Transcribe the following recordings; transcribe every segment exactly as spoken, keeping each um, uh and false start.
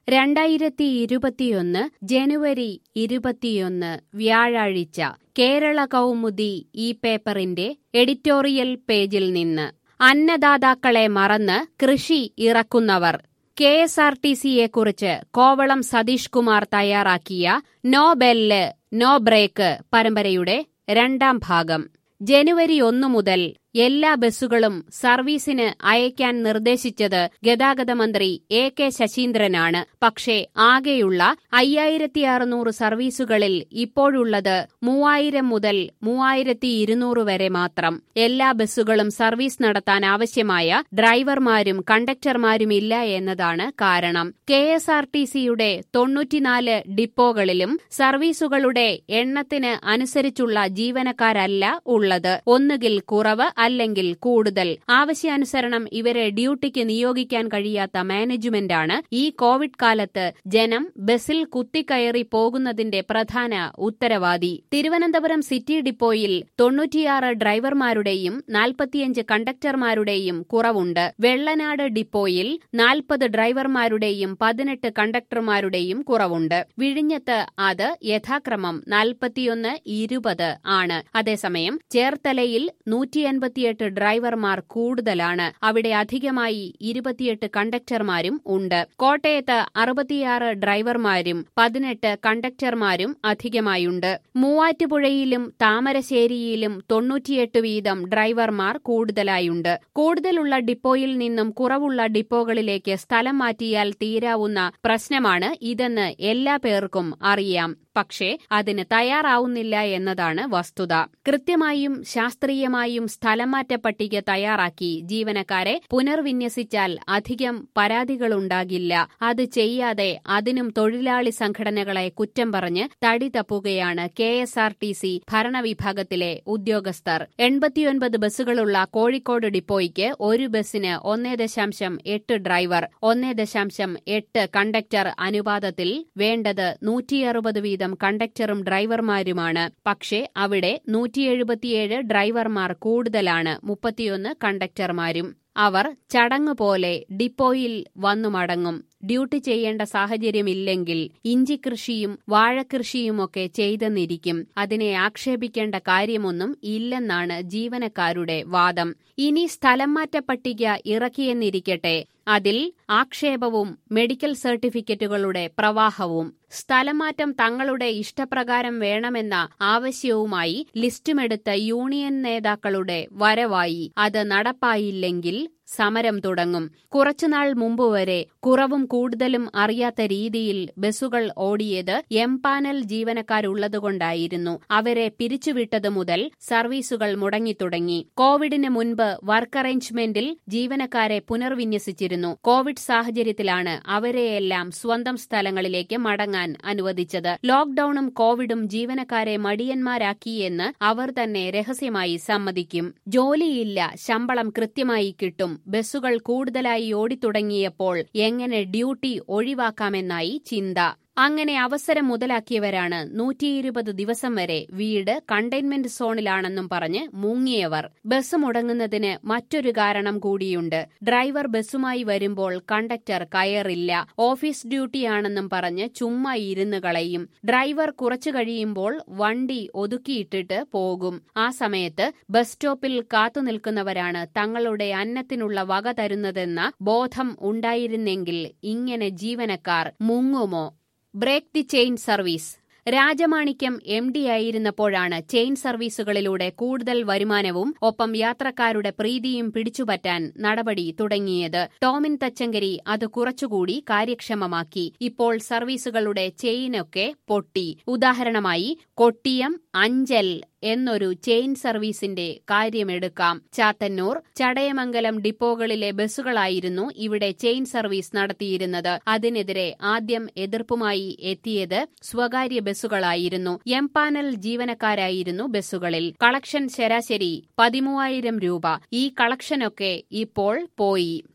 രണ്ടായിരത്തി ഇരുപത്തിയൊന്ന് ജനുവരി ഇരുപത്തിയൊന്ന് വ്യാഴാഴ്ച കേരള കൗമുദി ഈ പേപ്പറിന്റെ എഡിറ്റോറിയൽ പേജിൽ നിന്ന് അന്നദാതാക്കളെ മറന്ന് കൃഷി ഇറക്കുന്നവർ. കെ എസ് ആർ ടി സിയെക്കുറിച്ച് കോവളം സതീഷ് കുമാർ തയ്യാറാക്കിയ നോ ബെല്ല് നോ ബ്രേക്ക് പരമ്പരയുടെ രണ്ടാം ഭാഗം. ജനുവരി ഒന്നു മുതൽ എല്ലാ ബസ്സുകളും സർവീസിന് അയക്കാൻ നിർദ്ദേശിച്ചത് ഗതാഗത മന്ത്രി എ കെ ശശീന്ദ്രനാണ്. പക്ഷേ ആകെയുള്ള അയ്യായിരത്തി അറുന്നൂറ് സർവീസുകളിൽ ഇപ്പോഴുള്ളത് മൂവായിരം മുതൽ മൂവായിരത്തി ഇരുന്നൂറ് വരെ മാത്രം. എല്ലാ ബസ്സുകളും സർവീസ് നടത്താൻ ആവശ്യമായ ഡ്രൈവർമാരും കണ്ടക്ടർമാരുമില്ല എന്നതാണ് കാരണം. കെ എസ് ആർ ടി സിയുടെ തൊണ്ണൂറ്റിനാല് ഡിപ്പോകളിലും സർവീസുകളുടെ എണ്ണത്തിന് അനുസരിച്ചുള്ള ജീവനക്കാരല്ല ഉള്ളത്. ഒന്നുകിൽ കുറവ് അല്ലെങ്കിൽ കൂടുതൽ. ആവശ്യാനുസരണം ഇവരെ ഡ്യൂട്ടിക്ക് നിയോഗിക്കാൻ കഴിയാത്ത മാനേജ്മെന്റാണ് ഈ കോവിഡ് കാലത്ത് ജനം ബസിൽ കുത്തിക്കയറി പോകുന്നതിന്റെ പ്രധാന ഉത്തരവാദി. തിരുവനന്തപുരം സിറ്റി ഡിപ്പോയിൽ തൊണ്ണൂറ്റിയാറ് ഡ്രൈവർമാരുടെയും നാൽപ്പത്തിയഞ്ച് കണ്ടക്ടർമാരുടെയും കുറവുണ്ട്. വെള്ളനാട് ഡിപ്പോയിൽ നാൽപ്പത് ഡ്രൈവർമാരുടെയും പതിനെട്ട് കണ്ടക്ടർമാരുടെയും കുറവുണ്ട്. വിഴിഞ്ഞത്ത് അത് യഥാക്രമം നാൽപ്പത്തിയൊന്ന് ഇരുപത് ആണ്. അതേസമയം ചേർത്തലയിൽ നൂറ്റിയൻപത്തിയെട്ട് ഡ്രൈവർമാർ കൂടുതലാണ്. അവിടെ അധികമായി ഇരുപത്തിയെട്ട് കണ്ടക്ടർമാരും ഉണ്ട്. കോട്ടയത്ത് അറുപത്തിയാറ് ഡ്രൈവർമാരും പതിനെട്ട് കണ്ടക്ടർമാരും അധികമായുണ്ട്. മൂവാറ്റുപുഴയിലും താമരശ്ശേരിയിലും തൊണ്ണൂറ്റിയെട്ട് വീതം ഡ്രൈവർമാർ കൂടുതലായുണ്ട്. കൂടുതലുള്ള ഡിപ്പോയിൽ നിന്നും കുറവുള്ള ഡിപ്പോകളിലേക്ക് സ്ഥലം മാറ്റിയാൽ തീരാവുന്ന പ്രശ്നമാണ് ഇതെന്ന് എല്ലാ പേർക്കും അറിയാം. പക്ഷേ അതിന് തയ്യാറാവുന്നില്ല എന്നതാണ് വസ്തുത. കൃത്യമായും ശാസ്ത്രീയമായും സ്ഥലംമാറ്റ പട്ടിക തയ്യാറാക്കി ജീവനക്കാരെ പുനർവിന്യസിച്ചാൽ അധികം പരാതികളുണ്ടാകില്ല. അത് ചെയ്യാതെ അതിനും തൊഴിലാളി സംഘടനകളെ കുറ്റം പറഞ്ഞ് തടി തപ്പുകയാണ് K S R T C ഭരണവിഭാഗത്തിലെ ഉദ്യോഗസ്ഥർ. എൺപത്തിയൊൻപത് ബസ്സുകളുള്ള കോഴിക്കോട് ഡിപ്പോയ്ക്ക് ഒരു ബസ്സിന് ഒന്നേ ദശാംശം എട്ട് ഡ്രൈവർ, ഒന്നേ ദശാംശം എട്ട് കണ്ടക്ടർ അനുപാതത്തിൽ വേണ്ടത് നൂറ്റിയറുപത് വീതം കണ്ടക്ടറും ഡ്രൈവർമാരുമാണ്. പക്ഷേ അവിടെ നൂറ്റിയെഴുപത്തിയേഴ് ഡ്രൈവർമാർ കൂടുതലാണ്, മുപ്പത്തിയൊന്ന് കണ്ടക്ടർമാരും. അവർ ചടങ്ങുപോലെ ഡിപ്പോയിൽ വന്നു മടങ്ങും. ഡ്യൂട്ടി ചെയ്യേണ്ട സാഹചര്യമില്ലെങ്കിൽ ഇഞ്ചിക്കൃഷിയും വാഴക്കൃഷിയുമൊക്കെ ചെയ്തെന്നിരിക്കും. അതിനെ ആക്ഷേപിക്കേണ്ട കാര്യമൊന്നും ഇല്ലെന്നാണ് ജീവനക്കാരുടെ വാദം. ഇനി സ്ഥലം മാറ്റ പട്ടിക ഇറക്കിയെന്നിരിക്കട്ടെ, അതിൽ ആക്ഷേപവും മെഡിക്കൽ സർട്ടിഫിക്കറ്റുകളുടെ പ്രവാഹവും. സ്ഥലമാറ്റം തങ്ങളുടെ ഇഷ്ടപ്രകാരം വേണമെന്ന ആവശ്യവുമായി ലിസ്റ്റുമെടുത്ത യൂണിയൻ നേതാക്കളുടെ വരവായി. അത് നടപ്പായില്ലെങ്കിൽ സമരം തുടങ്ങും. കുറച്ചുനാൾ മുമ്പ് വരെ കുറവും കൂടുതലും അറിയാത്ത രീതിയിൽ ബസ്സുകൾ ഓടിയത് എംപാനൽ ജീവനക്കാരുള്ളതുകൊണ്ടായിരുന്നു. അവരെ പിരിച്ചുവിട്ടത് മുതൽ സർവീസുകൾ മുടങ്ങിത്തുടങ്ങി. കോവിഡിന് മുൻപ് വർക്ക് അറേഞ്ച്മെന്റിൽ ജീവനക്കാരെ പുനർവിന്യസിച്ചിരുന്നു. കോവിഡ് സാഹചര്യത്തിലാണ് അവരെയെല്ലാം സ്വന്തം സ്ഥലങ്ങളിലേക്ക് മടങ്ങാൻ അനുവദിച്ചത്. ലോക്ഡൌണും കോവിഡും ജീവനക്കാരെ മടിയന്മാരാക്കിയെന്ന് അവർ തന്നെ രഹസ്യമായി സമ്മതിക്കും. ജോലിയില്ല, ശമ്പളം കൃത്യമായി കിട്ടും. ബസ്സുകൾ കൂടുതലായി ഓടിത്തുടങ്ങിയപ്പോൾ എങ്ങനെ ഡ്യൂട്ടി ഒഴിവാക്കാമെന്നായി ചിന്ത. അങ്ങനെ അവസരം മുതലാക്കിയവരാണ് നൂറ്റിയിരുപത് ദിവസം വരെ വീട് കണ്ടെയ്ൻമെന്റ് സോണിലാണെന്നും പറഞ്ഞ് മുങ്ങിയവർ. ബസ് മുടങ്ങുന്നതിന് മറ്റൊരു കാരണം കൂടിയുണ്ട്. ഡ്രൈവർ ബസ്സുമായി വരുമ്പോൾ കണ്ടക്ടർ കയറില്ല. ഓഫീസ് ഡ്യൂട്ടിയാണെന്നും പറഞ്ഞ് ചുമ്മാ ഇരുന്ന് കളയും. ഡ്രൈവർ കുറച്ചു കഴിയുമ്പോൾ വണ്ടി ഒതുക്കിയിട്ടിട്ട് പോകും. ആ സമയത്ത് ബസ് സ്റ്റോപ്പിൽ കാത്തുനിൽക്കുന്നവരാണ് തങ്ങളുടെ അന്നത്തിനുള്ള വക തരുന്നതെന്ന ബോധം ഉണ്ടായിരുന്നെങ്കിൽ ഇങ്ങനെ ജീവനക്കാർ മുങ്ങുമോ? Break the chain service. Rajamanickam M D ആയിരുന്നപ്പോഴാണ് ചെയിൻ സർവീസുകളിലൂടെ കൂടുതൽ വരുമാനവും ഒപ്പം യാത്രക്കാരുടെ പ്രീതിയും പിടിച്ചുപറ്റാൻ നടപടി തുടങ്ങിയത്. ടോമിൻ തച്ചങ്കരി അത് കുറച്ചുകൂടി കാര്യക്ഷമമാക്കി. ഇപ്പോൾ സർവീസുകളുടെ ചെയിനൊക്കെ പൊട്ടി. ഉദാഹരണമായി കൊട്ടിയം അഞ്ചൽ എന്നൊരു ചെയിൻ സർവീസിന്റെ കാര്യമെടുക്കാം. ചാത്തന്നൂർ, ചടയമംഗലം ഡിപ്പോകളിലെ ബസ്സുകളായിരുന്നു ഇവിടെ ചെയിൻ സർവീസ് നടത്തിയിരുന്നത്. അതിനെതിരെ ആദ്യം എതിർപ്പുമായി എത്തിയത് സ്വകാര്യ ബസ്സുകളായിരുന്നു. എംപാനൽ ജീവനക്കാരായിരുന്നു ബസ്സുകളിൽ. കളക്ഷൻ ശരാശരി പതിമൂവായിരം രൂപ. ഈ കളക്ഷനൊക്കെ ഇപ്പോൾ പോയി.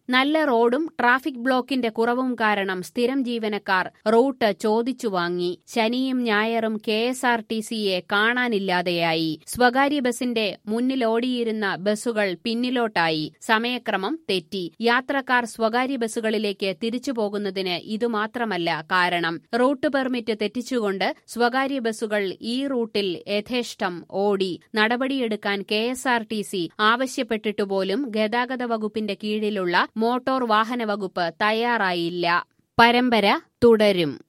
നല്ല റോഡും ട്രാഫിക് ബ്ലോക്കിന്റെ കുറവും കാരണം സ്ഥിരം ജീവനക്കാർ റൂട്ട് ചോദിച്ചു വാങ്ങി. ശനിയും ഞായറും കെ എസ് ആർ ടി സിയെ കാണാനില്ലാതെയായി. സ്വകാര്യ ബസിന്റെ മുന്നിലോടിയിരുന്ന ബസുകൾ പിന്നിലോട്ടായി. സമയക്രമം തെറ്റി. യാത്രക്കാർ സ്വകാര്യ ബസുകളിലേക്ക് തിരിച്ചു പോകുന്നതിന് ഇതുമാത്രമല്ല കാരണം. റൂട്ട് പെർമിറ്റ് തെറ്റിച്ചുകൊണ്ട് സ്വകാര്യ ബസുകൾ ഈ റൂട്ടിൽ യഥേഷ്ടം ഓടി. നടപടിയെടുക്കാൻ K S R T C ആവശ്യപ്പെട്ടിട്ടുപോലും ഗതാഗത വകുപ്പിന്റെ കീഴിലുള്ള മോട്ടോർ വാഹന വകുപ്പ് തയ്യാറായില്ല. പരമ്പര തുടരും.